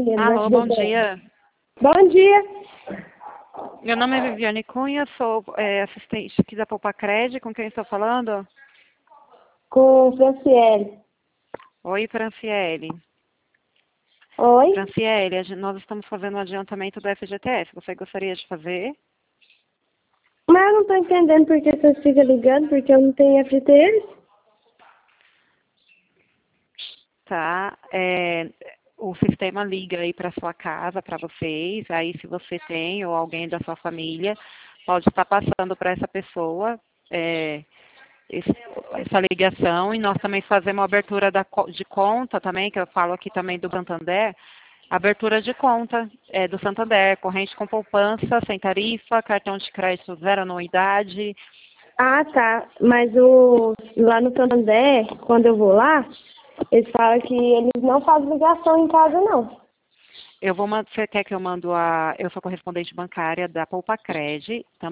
Alô, bom dia. Bom dia. Meu nome é Viviane Cunha, sou assistente aqui da Poupacred. Com quem estou falando? Com Franciele. Oi, Franciele. Oi? Franciele, nós estamos fazendo um adiantamento do FGTS. Você gostaria de fazer? Mas eu não estou entendendo por que você fica ligando, porque eu não tenho FGTS. Tá. O sistema liga aí para sua casa, para vocês. Aí, se você tem ou alguém da sua família, pode estar passando para essa pessoa essa ligação. E nós também fazemos a abertura de conta também, que eu falo aqui também do Santander. Abertura de conta do Santander, corrente com poupança, sem tarifa, cartão de crédito zero anuidade. Ah, tá. Mas lá no Santander, quando eu vou lá, eles falam que eles não fazem ligação em casa, não. Você quer que eu mando eu sou correspondente bancária da Poupacred, também.